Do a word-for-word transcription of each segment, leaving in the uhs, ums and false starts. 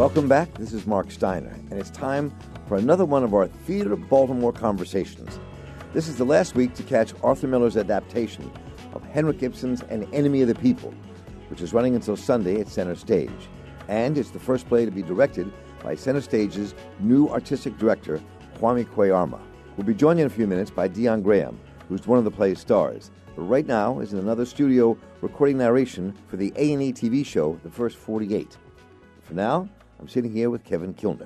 Welcome back. This is Mark Steiner, and it's time for another one of our Theater Baltimore conversations. This is the last week to catch Arthur Miller's adaptation of Henrik Ibsen's An Enemy of the People, which is running until Sunday at Center Stage. And it's the first play to be directed by Center Stage's new artistic director, Kwame Kwei-Armah. We'll be joined in a few minutes by Dion Graham, who's one of the play's stars, but right now is in another studio recording narration for the A and E T V show, The First forty-eight. For now, I'm sitting here with Kevin Kilner,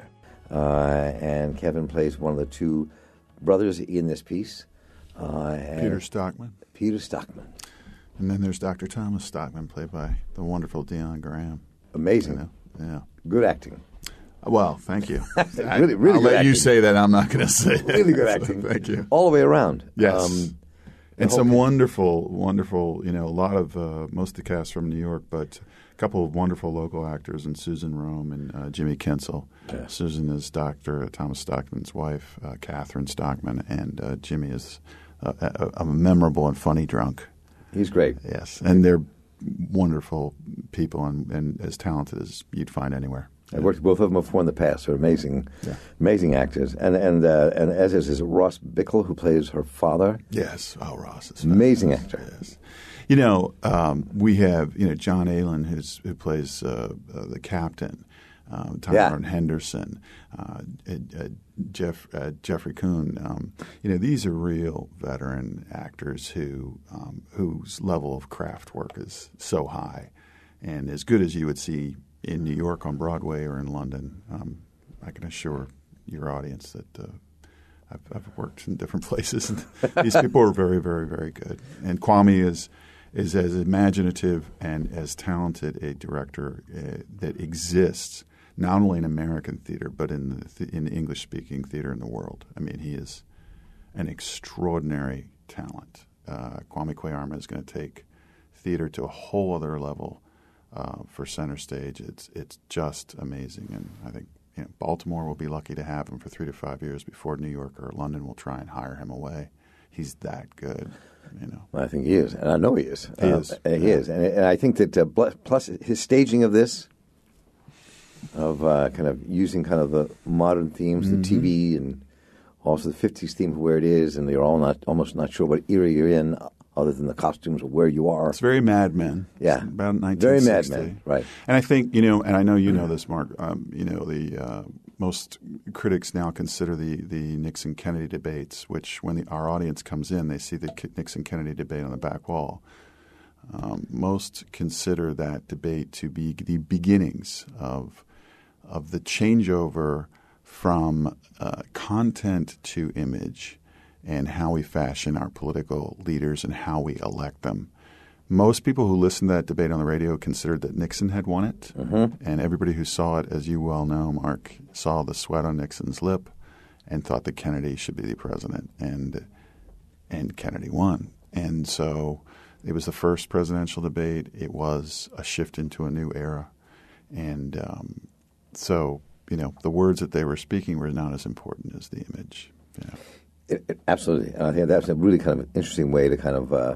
uh, and Kevin plays one of the two brothers in this piece. Uh, Peter Stockman. Peter Stockman. And then there's Doctor Thomas Stockman, played by the wonderful Dion Graham. Amazing. You know? Yeah. Good acting. Well, thank you. really, really I'll good let acting. you say that. I'm not going to say it. Really good acting. Thank you. All the way around. Yes. Um, and whole some thing. wonderful, wonderful, you know, a lot of, uh, most of the cast from New York, but a couple of wonderful local actors, and Susan Rome and uh, Jimmy Kinsel. Yeah. Susan is Doctor Thomas Stockman's wife, uh, Catherine Stockman, and uh, Jimmy is a, a, a memorable and funny drunk. He's great. Yes. And they're wonderful people and, and as talented as you'd find anywhere. I've worked with both of them before in the past. They're amazing, Yeah. amazing actors. And and uh, and as is, is Ross Bickle, who plays her father. Yes. Oh, Ross is Amazing fabulous. actor. Yes. You know, um, we have, you know, John Aylan, who's, who plays uh, uh, the captain, um, Tyrone Yeah. Henderson, uh, uh, Jeff, uh, Jeffrey Kuhn. Um, you know, these are real veteran actors who um, whose level of craft work is so high and as good as you would see in New York on Broadway or in London. Um, I can assure your audience that uh, I've, I've worked in different places, and these people are very, very, very good. And Kwame is is as imaginative and as talented a director uh, that exists not only in American theater but in the th- in English-speaking theater in the world. I mean, he is an extraordinary talent. Uh, Kwame Kwei-Armah is going to take theater to a whole other level uh, for Center Stage. It's it's just amazing, and I think you know, Baltimore will be lucky to have him for three to five years before New York or London will try and hire him away. He's that good, you know. Well, I think he is, and I know he is. He uh, is. uh, He is, and, and I think that uh, bl- plus his staging of this, of uh, kind of using kind of the modern themes, Mm-hmm. the T V, and also the fifties theme of where it is, and you're all not almost not sure what era you're in, other than the costumes or where you are. It's very Mad Men. Yeah. It's about nineteen Very sixty. Mad Men, right. And I think, you know, and I know you know this, Mark, um, you know, the uh, most critics now consider the, the Nixon-Kennedy debates, which when the, our audience comes in, they see the Nixon-Kennedy debate on the back wall. Um, most consider that debate to be the beginnings of of the changeover from uh, content to image and how we fashion our political leaders and how we elect them. Most people who listened to that debate on the radio considered that Nixon had won it, Mm-hmm. and everybody who saw it, as you well know, Mark, saw the sweat on Nixon's lip and thought that Kennedy should be the president, and and Kennedy won. And so it was the first presidential debate. It was a shift into a new era, and um, so you know the words that they were speaking were not as important as the image. You know. It, it, absolutely. And I think that's a really kind of an interesting way to kind of uh,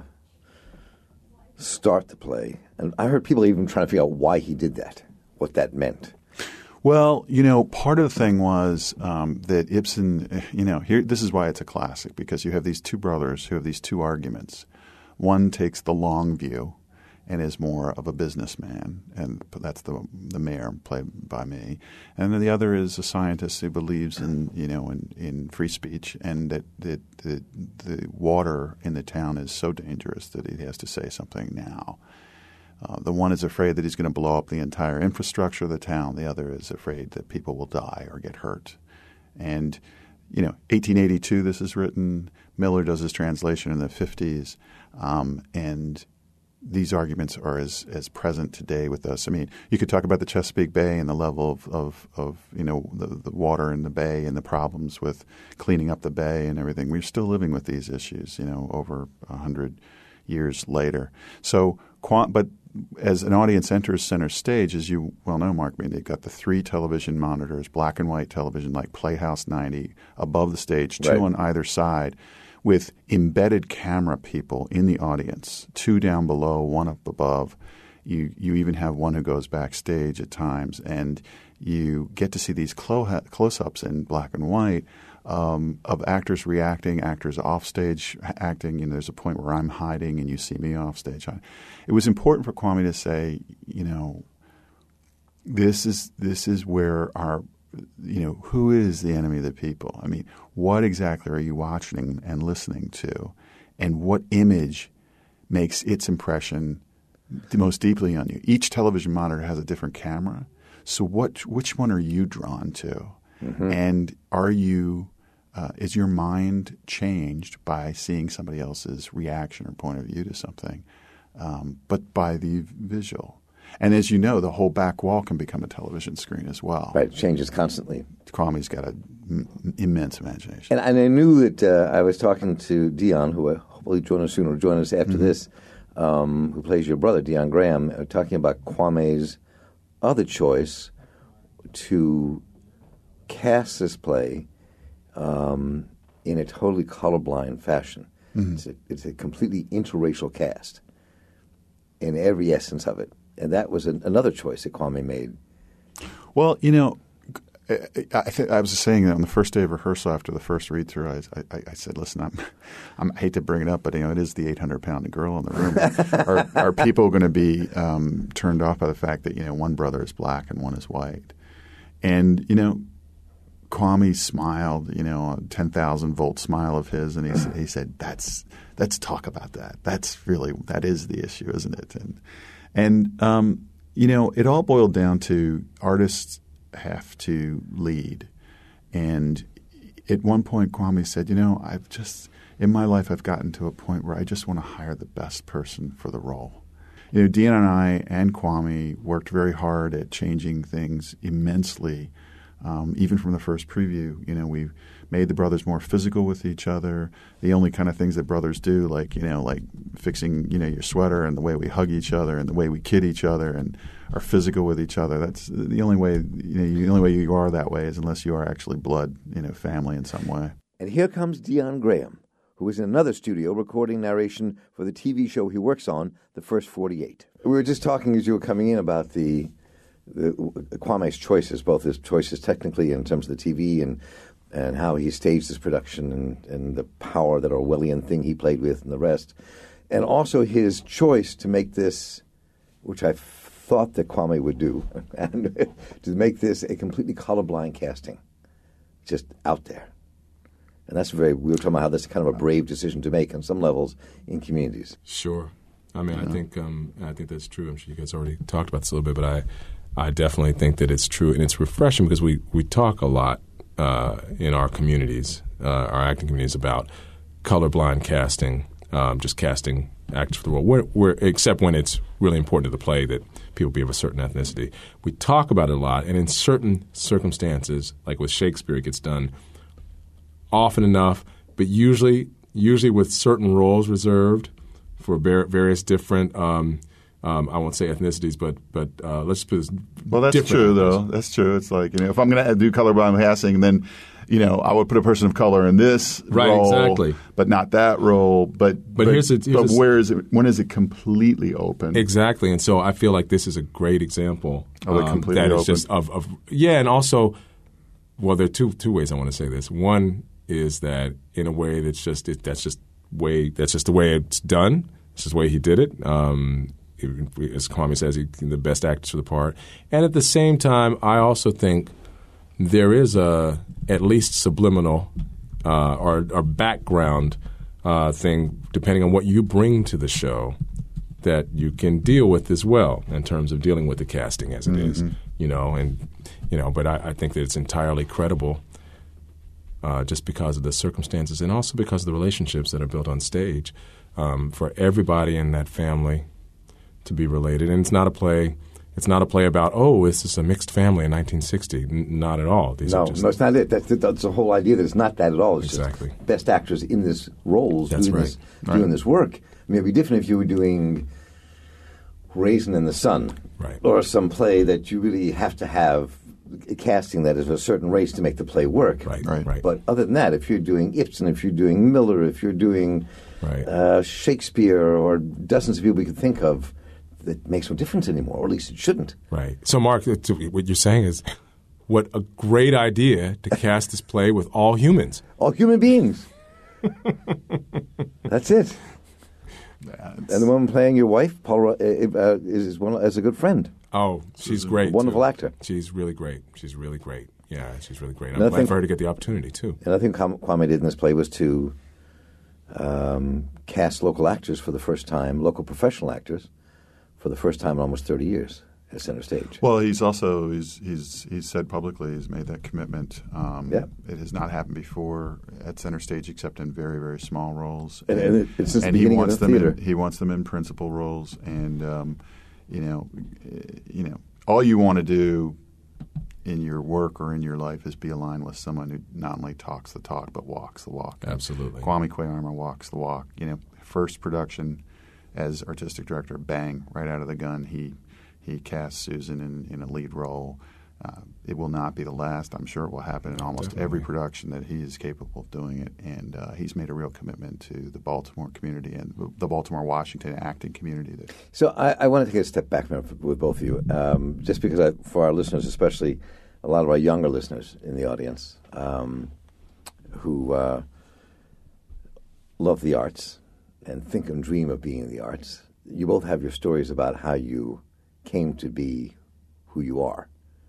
start the play. And I heard people even trying to figure out why he did that, what that meant. Well, you know, part of the thing was um, that Ibsen, you know, here this is why it's a classic, because you have these two brothers who have these two arguments. One takes the long view and is more of a businessman, and that's the the mayor played by me. And then the other is a scientist who believes in you know in, in free speech, and that, that the the water in the town is so dangerous that he has to say something now. Uh, the one is afraid that he's going to blow up the entire infrastructure of the town. The other is afraid that people will die or get hurt. And you know, eighteen eighty-two. This is written. Miller does his translation in the fifties, um, and these arguments are as, as present today with us. I mean, you could talk about the Chesapeake Bay and the level of, of, of you know, the, the water in the bay and the problems with cleaning up the bay and everything. We're still living with these issues, you know, over a hundred years later. So, but as an audience enters Center Stage, as you well know, Mark, I mean, they've got the three television monitors, black and white television like Playhouse ninety above the stage, two right. on either side, with embedded camera people in the audience, two down below, one up above. You you even have one who goes backstage at times, and you get to see these clo- close-ups in black and white um, of actors reacting, actors offstage acting. You know, there's a point where I'm hiding and you see me offstage. I, it was important for Kwame to say, you know, this is this is where our, you know, who is the enemy of the people? I mean, what exactly are you watching and listening to, and what image makes its impression the most deeply on you? Each television monitor has a different camera. So what? Which one are you drawn to? Mm-hmm. And are you uh, – is your mind changed by seeing somebody else's reaction or point of view to something, um, but by the visual? And as you know, the whole back wall can become a television screen as well. Right. It changes constantly. Kwame's got an immense imagination. And, and I knew that uh, I was talking to Dion, who will hopefully join us soon or join us after mm-hmm. this, um, who plays your brother, Dion Graham, uh, talking about Kwame's other choice to cast this play um, in a totally colorblind fashion. Mm-hmm. It's, a, it's a completely interracial cast in every essence of it. And that was an, another choice that Kwame made. Well, you know, I, I, th- I was saying that on the first day of rehearsal after the first read-through, I, I, I said, listen, I'm, I'm, I hate to bring it up, but you know, it is the eight hundred pound gorilla in the room. are, are people going to be um, turned off by the fact that, you know, one brother is black and one is white? And, you know, Kwame smiled, you know, a ten thousand volt smile of his, and he, he said, that's let's talk about that. That's really – that is the issue, isn't it? And, and um, you know, it all boiled down to artists have to lead. And at one point Kwame said, you know, I've just – in my life I've gotten to a point where I just want to hire the best person for the role. You know, Dion and I and Kwame worked very hard at changing things immensely. Um, even from the first preview, you know, we made the brothers more physical with each other. The only kind of things that brothers do, like, you know, like fixing, you know, your sweater, and the way we hug each other and the way we kid each other and are physical with each other. That's the only way, you know, the only way you are that way is unless you are actually blood, you know, family in some way. And here comes Dion Graham, who is in another studio recording narration for the T V show he works on, The First forty-eight. We were just talking as you were coming in about the The, Kwame's choices, both his choices technically in terms of the T V and and how he staged his production and, and the power, that Orwellian thing he played with and the rest. And also his choice to make this, which I thought that Kwame would do, and to make this a completely colorblind casting, just out there. And that's very, we were talking about how that's kind of a brave decision to make on some levels in communities. Sure. I mean, yeah. I think um, I think that's true. I'm sure you guys already talked about this a little bit, but I I definitely think that it's true, and it's refreshing because we, we talk a lot uh, in our communities, uh, our acting communities, about colorblind casting, um, just casting actors for the role, we're, we're, except when it's really important to the play that people be of a certain ethnicity. We talk about it a lot, and in certain circumstances, like with Shakespeare, it gets done often enough, but usually usually with certain roles reserved for various different um, Um, I won't say ethnicities, but but uh, let's put it well. That's true, though. That's true. It's like, you know, if I'm going to do colorblind casting, then, you know, I would put a person of color in this right, role, exactly, but not that role. But but, but here's, a, here's but a, where is it? When is it completely open? Exactly, and so I feel like this is a great example of it um, completely that open. Is just of, of yeah, and also, well, there are two two ways I want to say this. One is that in a way that's just it, that's just way that's just the way it's done. It's just the way he did it. Um, As Kwame says, he's the best actors for the part. And at the same time, I also think there is a at least subliminal uh, or, or background uh, thing, depending on what you bring to the show, that you can deal with as well in terms of dealing with the casting as it mm-hmm. is. You know, and you know, but I, I think that it's entirely credible uh, just because of the circumstances and also because of the relationships that are built on stage um, for everybody in that family to be related. And it's not a play it's not a play about, oh, this is a mixed family in nineteen sixty. N- not at all. These no, are just, no, it's not it. That's, that's the whole idea, that it's not that at all. It's exactly. just best actors in this roles That's doing, right. this, right. doing this work. I mean, it would be different if you were doing Raisin in the Sun right. or some play that you really have to have a casting that is of a certain race to make the play work. Right, right. right. But other than that, if you're doing Ibsen, if you're doing Miller, if you're doing right. uh, Shakespeare or dozens of people we could think of, that makes no difference anymore, or at least it shouldn't. Right. So, Mark, what you're saying is, what a great idea to cast this play with all humans. All human beings. That's it. Yeah, and the woman playing your wife, Paula, uh, is one is a good friend. Oh, she's great. A wonderful too. actor. She's really great. She's really great. Yeah, she's really great. I'm Another glad thing- for her to get the opportunity, too. And I think Kwame did in this play was to um, cast local actors for the first time, local professional actors, for the first time in almost thirty years at Center Stage. Well, he's also he's he's he's said publicly he's made that commitment. Um, Yeah. It has not happened before at Center Stage except in very very small roles. And- and it- it's since the and he beginning of wants the them theater. in, he wants them in principal roles, and um, you know, eh, you know, all you want to do in your work or in your life is be aligned with someone who not only talks the talk but walks the walk. Absolutely. Kwame Kwei-Armah walks the walk. You know, first production as artistic director, bang, right out of the gun, he he casts Susan in, in a lead role. Uh, it will not be the last. I'm sure it will happen in almost Definitely. every production that he is capable of doing it. And uh, he's made a real commitment to the Baltimore community and the Baltimore-Washington acting community. That So I, I want to take a step back now with both of you, um, just because I, for our listeners, especially a lot of our younger listeners in the audience um, who uh, love the arts and think and dream of being in the arts, you both have your stories about how you came to be who you are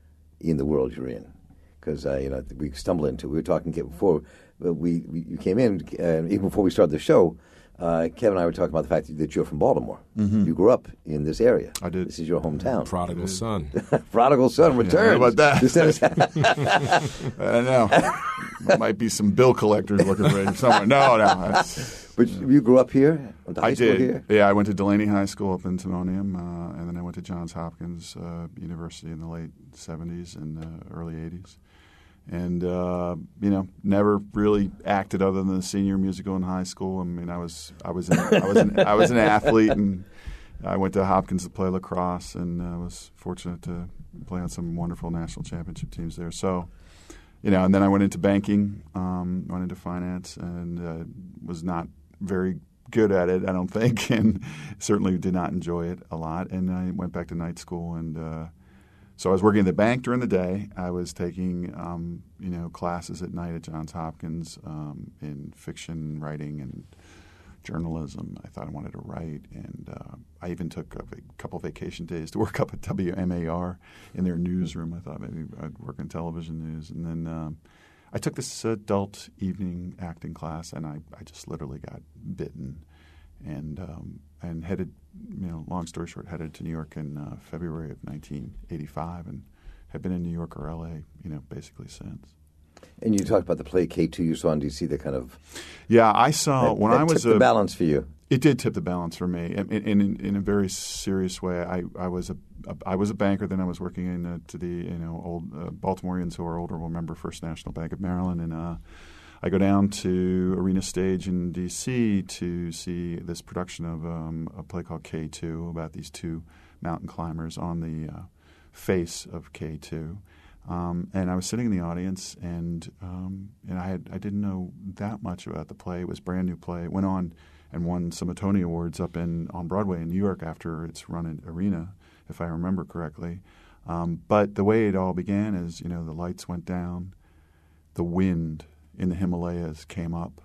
in the world you're in. Because uh, you know we stumbled into we were talking before uh, we, we you came in uh, even before we started the show. Uh, Kevin and I were talking about the fact that you're from Baltimore. Mm-hmm. You grew up in this area. I did. This is your hometown. Prodigal son. Prodigal son returns. how about that? To Center- I don't know. There might be some bill collectors looking for him somewhere. No, no. That's, but you grew up here. Went to high I school did. here. Yeah, I went to Delaney High School up in Timonium, uh, and then I went to Johns Hopkins uh, University in the late seventies and uh, early eighties. And, uh, you know, never really acted other than the senior musical in high school. I mean, I was I was an, I was an, I was an athlete, and I went to Hopkins to play lacrosse, and I was fortunate to play on some wonderful national championship teams there. So, you know, and then I went into banking, um, went into finance, and uh, was not very good at it, I don't think, and certainly did not enjoy it a lot. And I went back to night school, and uh, so I was working at the bank during the day. I was taking, um, you know, classes at night at Johns Hopkins um, in fiction writing and journalism. I thought I wanted to write, and uh, I even took a va- couple vacation days to work up at W M A R in their newsroom. I thought maybe I'd work in television news, and then um, I took this adult evening acting class, and I, I just literally got bitten, and um, and headed, you know, long story short, headed to New York in uh, February of nineteen eighty-five, and have been in New York or L A, you know, basically since. And you talked about the play K two you saw in D C that kind of Yeah, I saw that, when that I was tipped the a, balance for you. It did tip the balance for me, in, in, in, in a very serious way. I, I was a, a I was a banker. Then I was working in uh, to the you know old uh, Baltimoreans who are older will remember First National Bank of Maryland, and uh, I go down to Arena Stage in D C to see this production of um, a play called K two about these two mountain climbers on the uh, face of K two. Um, and I was sitting in the audience, and um, and I had I didn't know that much about the play. It was a brand new play. It went on and won some Tony Awards up in on Broadway in New York after its run at Arena, if I remember correctly. Um, but the way it all began is, you know, the lights went down, the wind in the Himalayas came up.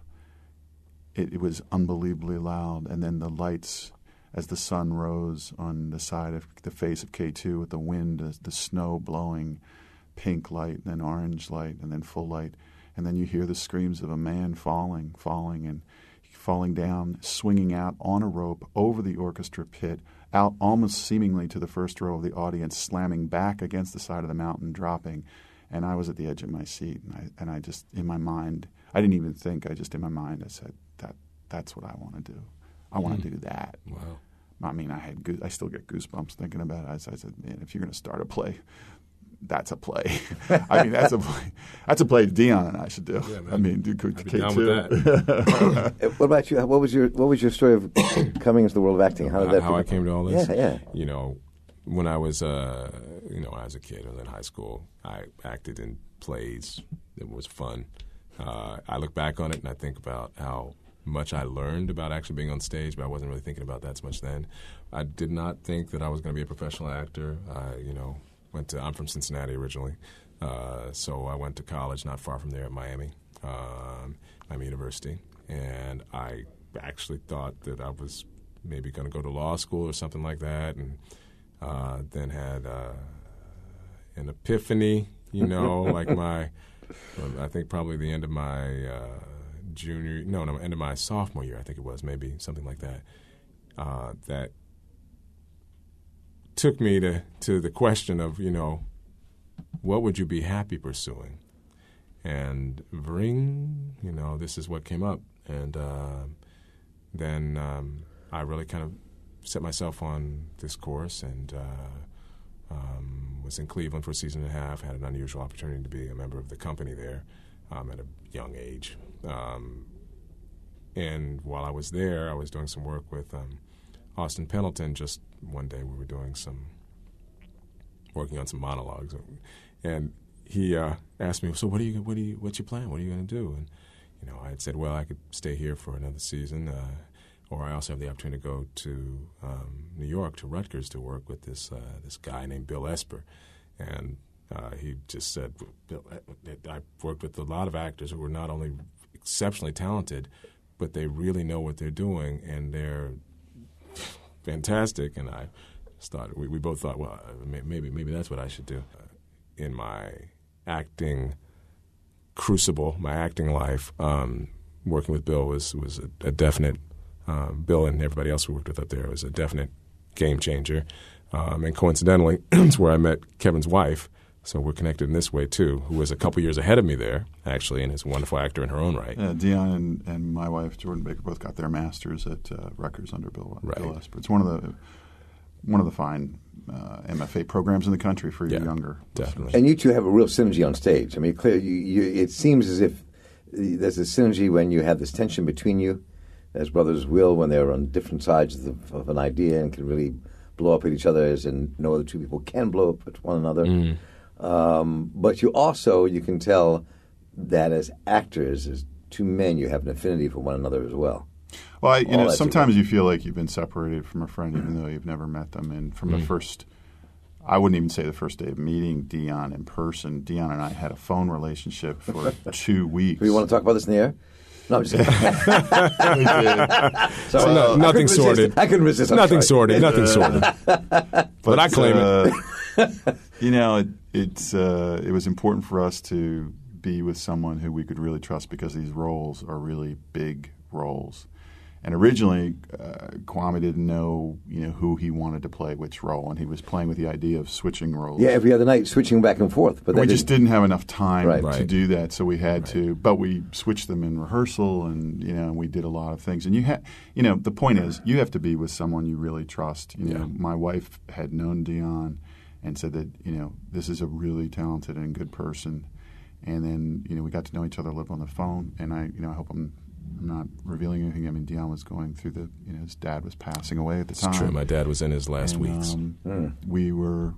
It, it was unbelievably loud, and then the lights, as the sun rose on the side of the face of K two with the wind, the, the snow blowing, pink light, and then orange light, and then full light, and then you hear the screams of a man falling, falling, and falling down, swinging out on a rope over the orchestra pit, out almost seemingly to the first row of the audience, slamming back against the side of the mountain, dropping. And I was at the edge of my seat, and I, and I just, in my mind, I didn't even think, I just, in my mind, I said, that that's what I want to do. I want to mm. do that. Wow. I mean, I had goose, I still get goosebumps thinking about it. I, I said, man, if you're going to start a play, that's a play. I mean, that's a play. That's a play Dion and I should do. Yeah, I mean, do K two. Down with that. What about you? What was your What was your story of coming into the world of acting? How did that? How I came to all this? Yeah, yeah. You know, when I was, uh, you know, as a kid, I was in high school. I acted in plays. It was fun. Uh, I look back on it and I think about how much I learned about actually being on stage, but I wasn't really thinking about that so much then. I did not think that I was going to be a professional actor. I, you know, went to. I'm from Cincinnati originally, uh, so I went to college not far from there at Miami, um, Miami University, and I actually thought that I was maybe going to go to law school or something like that, and uh, then had uh, an epiphany, you know, like my, I think probably the end of my uh, junior, no, no, end of my sophomore year, I think it was, maybe something like that, uh, that took me to, to the question of, you know, what would you be happy pursuing? And ring, you know, this is what came up. And uh, then um, I really kind of set myself on this course and uh, um, was in Cleveland for a season and a half, had an unusual opportunity to be a member of the company there um, at a young age. Um, and while I was there, I was doing some work with um, Austin Pendleton. Just one day we were doing some, working on some monologues. And he uh, asked me, so what are you, what do you, what's your plan? What are you going to do? And, you know, I had said, well, I could stay here for another season, uh, or I also have the opportunity to go to um, New York, to Rutgers, to work with this uh, this guy named Bill Esper. And uh, he just said, Bill, I've worked with a lot of actors who are not only exceptionally talented, but they really know what they're doing, and they're fantastic. And I started, we, we both thought, well, maybe maybe that's what I should do. Uh, in my acting crucible, my acting life, um, working with Bill was, was a, a definite, um, Bill and everybody else we worked with up there was a definite game changer. Um, and coincidentally, it's where I met Kevin's wife, so we're connected in this way too, who was a couple years ahead of me there, actually, and is a wonderful actor in her own right. Yeah, Dion and, and my wife, Jordan Baker, both got their masters at uh, Rutgers under Bill, right. Bill Esper. It's one of the one of the fine uh, M F A programs in the country for your yeah, younger definitely. listeners. And you two have a real synergy on stage. I mean, clearly, you, you, it seems as if there's a synergy when you have this tension between you, as brothers will when they're on different sides of, of an idea and can really blow up at each other, as and no other two people can blow up at one another. Mm. Um, but you also, you can tell that as actors, as two men, you have an affinity for one another as well. Well, I, you All know, that sometimes together. you feel like you've been separated from a friend, even though you've never met them. And from Mm. the first, I wouldn't even say the first day of meeting Dion in person. Dion and I had a phone relationship for two weeks. Do you want to talk about this in the air? No, I'm just kidding. We did. Sorry. So no, I nothing couldn't resist sorted. it. I couldn't resist. I'm Nothing sorry. sorted. Nothing sorted. But, But I claim uh, it. You know, it, it's uh, it was important for us to be with someone who we could really trust, because these roles are really big roles. And originally, uh, Kwame didn't know, you know, who he wanted to play which role, and he was playing with the idea of switching roles. Yeah, every other night, switching back and forth. But we that just didn't have enough time Right. to Right. do that, so we had Right. to. But we switched them in rehearsal, and you know, we did a lot of things. And you ha- you know, the point is, you have to be with someone you really trust. You know, Yeah. my wife had known Dion and said that, you know, this is a really talented and good person. And then, you know, we got to know each other, live on the phone, and I, you know, I hope I'm. I'm not revealing anything. I mean, Dion was going through the, you know, his dad was passing away at the It's time. true. My dad was in his last And, weeks. um, Mm. We were,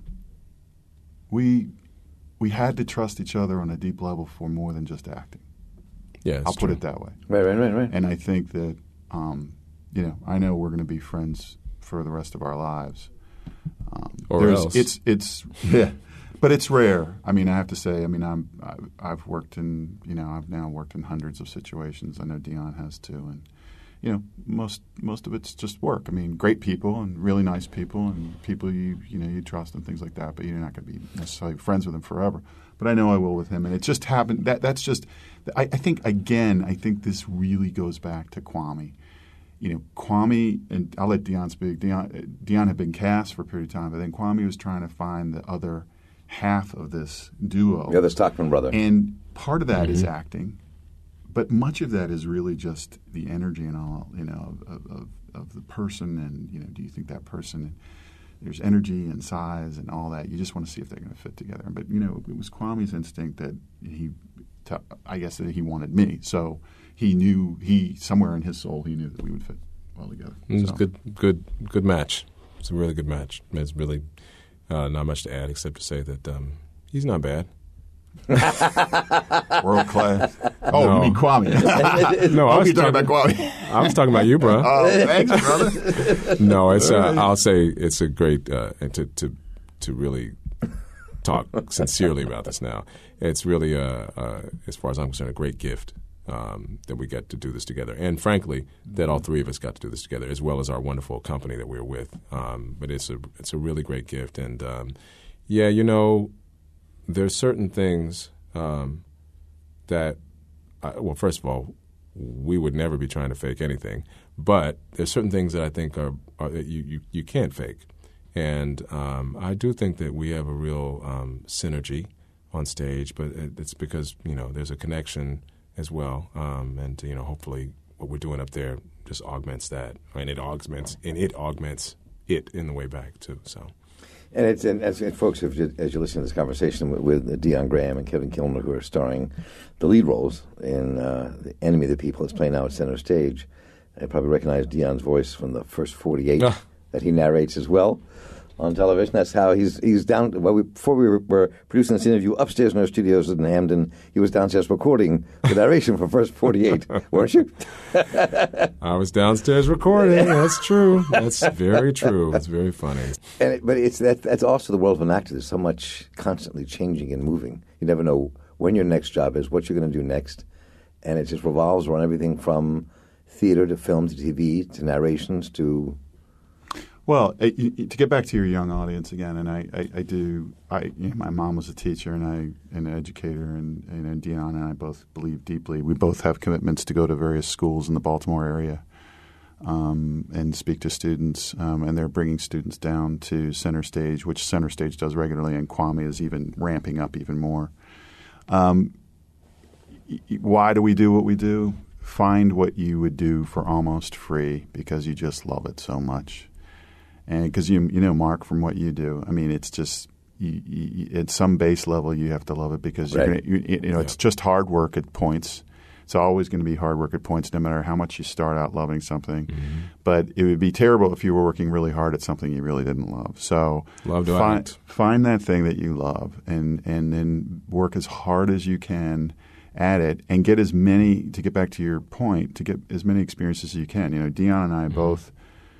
we, we had to trust each other on a deep level for more than just acting. Yeah, it's I'll true. put it that way. Right, right, right, right. And I think that, um, you know, I know we're going to be friends for the rest of our lives. Um, Or there's- else. It's it's yeah, but it's rare. I mean, I have to say. I mean, I'm I, I've worked in you know I've now worked in hundreds of situations. I know Dion has too, and you know most most of it's just work. I mean, great people and really nice people and people you you know you trust and things like that. But you're not going to be necessarily friends with them forever. But I know I will with him, and it just happened. That that's just. I, I think again. I think this really goes back to Kwame. You know, Kwame, and I'll let Dion speak. Dion, Dion had been cast for a period of time, but then Kwame was trying to find the other half of this duo. The other Stockman brother. And part of that Mm-hmm. is acting, but much of that is really just the energy and all, you know, of, of, of the person. And, you know, do you think that person, there's energy and size and all that. You just want to see if they're going to fit together. But, you know, it was Kwame's instinct that he, I guess that he wanted me. So he knew, he somewhere in his soul, he knew that we would fit well together. It was So. a good, good, good match. It's a really good match. It's really uh, not much to add except to say that um, he's not bad. World class. Oh, No. you mean Kwame? No, I I was was talking talking- about Kwame. I was talking about you, bro. Oh, thanks, brother. No, it's. Uh, I'll say it's a great uh, and to to to really talk sincerely about this now. It's really, uh, uh, as far as I'm concerned, a great gift um, that we get to do this together, and frankly, that all three of us got to do this together, as well as our wonderful company that we're with. Um, but it's a it's a really great gift, and um, yeah, you know, there's certain things um, that, I, well, first of all, we would never be trying to fake anything, but there's certain things that I think are, are that you, you you can't fake. And um, I do think that we have a real um, synergy on stage, but it, it's because, you know, there's a connection as well. Um, and, you know, hopefully what we're doing up there just augments that. And it augments, and it augments it in the way back, too. So. And it's and as and folks, if you, as you listen to this conversation with, with Dion Graham and Kevin Kilmer, who are starring the lead roles in uh, The Enemy of the People, is playing now at Center Stage, I probably recognize Dion's voice from the first forty-eight Ah. that he narrates as well on television. That's how he's he's down. Well, we, before we were, were producing this interview upstairs in our studios in Hamden, he was downstairs recording the narration for first forty-eight, weren't you? I was downstairs recording. That's true. That's very true. It's very funny. And it, but it's that that's also the world of an actor. There's so much constantly changing and moving. You never know when your next job is, what you're going to do next, and it just revolves around everything from theater to film to T V to narrations to. Well, uh, you- you- to get back to your young audience again, and I, I, I do. I, you know, my mom was a teacher and I an educator, and, and, and Dion and I both believe deeply. We both have commitments to go to various schools in the Baltimore area um, and speak to students, um, and they're bringing students down to Center Stage, which Center Stage does regularly, and Kwame is even ramping up even more. Um, y- y- why do we do what we do? Find what you would do for almost free because you just love it so much. And because you you know, Mark, from what you do, I mean, it's just you, you, at some base level you have to love it because you're Right. gonna, you, you know Yeah. it's just hard work at points. It's always going to be hard work at points, no matter how much you start out loving something. Mm-hmm. But it would be terrible if you were working really hard at something you really didn't love. So Love to find, act. find that thing that you love, and and then work as hard as you can at it, and get as many. To get back to your point, to get as many experiences as you can. You know, Dion and I Mm-hmm. both.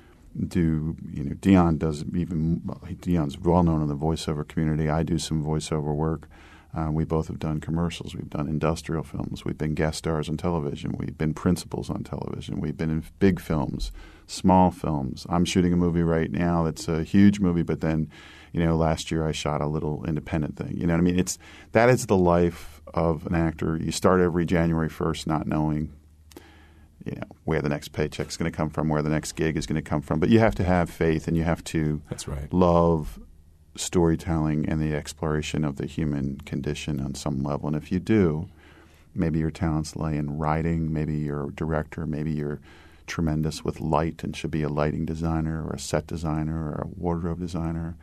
Do you know? Dion does even. Dion's well known in the voiceover community. I do some voiceover work. Uh, we both have done commercials. We've done industrial films. We've been guest stars on television. We've been principals on television. We've been in big films, small films. I'm shooting a movie right now that's a huge movie. But then, you know, last year I shot a little independent thing. You know what I mean? It's that is the life of an actor. You start every January first not knowing. You know, where the next paycheck's going to come from, where the next gig is going to come from. But you have to have faith, and you have to That's right. love storytelling and the exploration of the human condition on some level. And if you do, maybe your talents lay in writing, maybe you're a director, maybe you're tremendous with light and should be a lighting designer or a set designer or a wardrobe designer.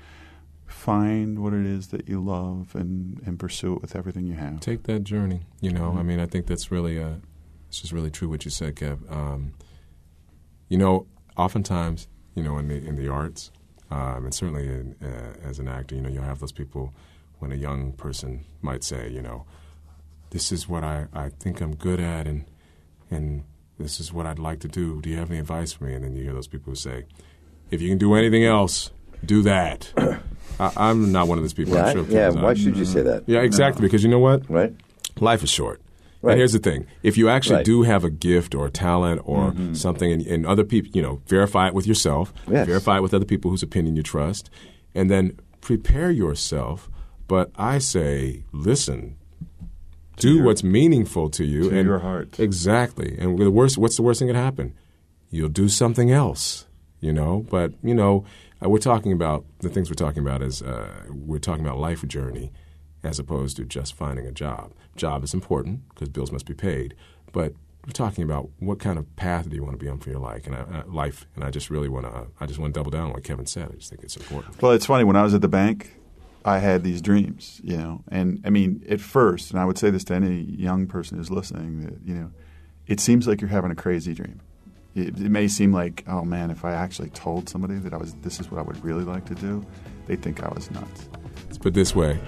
Find what it is that you love and, and pursue it with everything you have. Take that journey. You know, I mean, I think that's really uh, it's just really true what you said, Kev. Um, you know, oftentimes, you know, in the in the arts, um, and certainly in, uh, as an actor, you know, you'll have those people when a young person might say, you know, this is what I, I think I'm good at, and and this is what I'd like to do. Do you have any advice for me? And then you hear those people who say, if you can do anything else, do that. I, I'm not one of those people. Yeah, I'm I- sure yeah. Kevin's not. Why should you say that? Yeah, exactly. Because you know what? Right. Life is short. Right. And here's the thing. If you actually Right. do have a gift or a talent or something, and, and other people, you know, verify it with yourself, Yes. verify it with other people whose opinion you trust, and then prepare yourself. But I say, listen, do your- what's meaningful to you. to and your heart. Exactly. And the worst, what's the worst thing that can happen? You'll do something else, you know. But, you know, uh, we're talking about, the things we're talking about is uh, we're talking about life journey as opposed to just finding a job. Job is important because bills must be paid. But we're talking about what kind of path do you want to be on for your life. And I, uh, life, and I just really want to, I just want to double down on what Kevin said. I just think it's important. Well, it's funny. When I was at the bank, I had these dreams, you know. And, I mean, at first, and I would say this to any young person who's listening, that, you know, it seems like you're having a crazy dream. It, it may seem like, oh, man, if I actually told somebody that I was, this is what I would really like to do, they'd think I was nuts. Let's put it this way.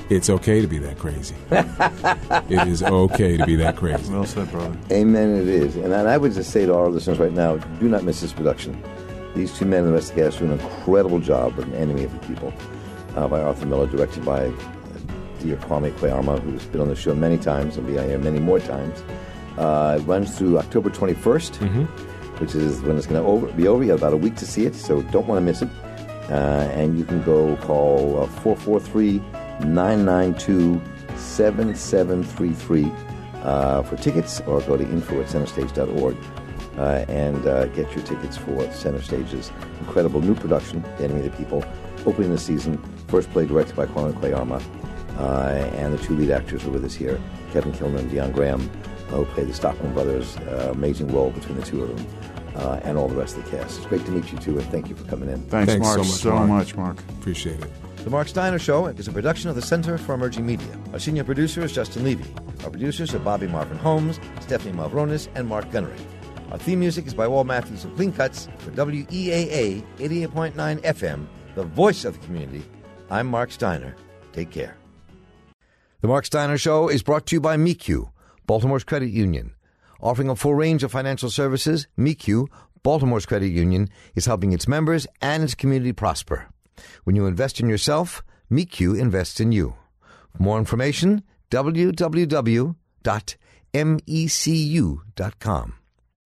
it's okay to be that crazy. It is okay to be that crazy. Well said, brother. Amen, it is. And I would just say to our listeners right now, do not miss this production. These two men and the rest of the cast do an incredible job with An Enemy of the People, uh, by Arthur Miller, directed by uh, dear Kwame Kwei-Armah, who's been on the show many times and will be on here many more times. Uh, it runs through October twenty-first, mm-hmm. which is when it's going to over, be over. You have about a week to see it, so don't want to miss it. Uh, and you can go call uh, four four three, nine nine two, seven seven three three uh, for tickets, or go to info at center stage dot org uh, and uh, get your tickets for Center Stage's incredible new production, The Enemy of the People, opening the season, first play directed by Kwame Kwei-Armah, uh, and the two lead actors are with us here, Kevin Kilmer and Dion Graham, who play the Stockman brothers, uh, amazing role between the two of them, uh, and all the rest of the cast. It's great to meet you two, and thank you for coming in. Thanks, Thanks Mark, so much, so Mark. much, Mark. Appreciate it. The Mark Steiner Show is a production of the Center for Emerging Media. Our senior producer is Justin Levy. Our producers are Bobby Marvin Holmes, Stephanie Mavronis, and Mark Gunnery. Our theme music is by Walt Matthews of Clean Cuts for W E A A eighty-eight point nine F M, the voice of the community. I'm Mark Steiner. Take care. The Mark Steiner Show is brought to you by M E Q, Baltimore's credit union. Offering a full range of financial services, M E Q, Baltimore's credit union, is helping its members and its community prosper. When you invest in yourself, M E Q invests in you. For more information, w w w dot mecu dot com.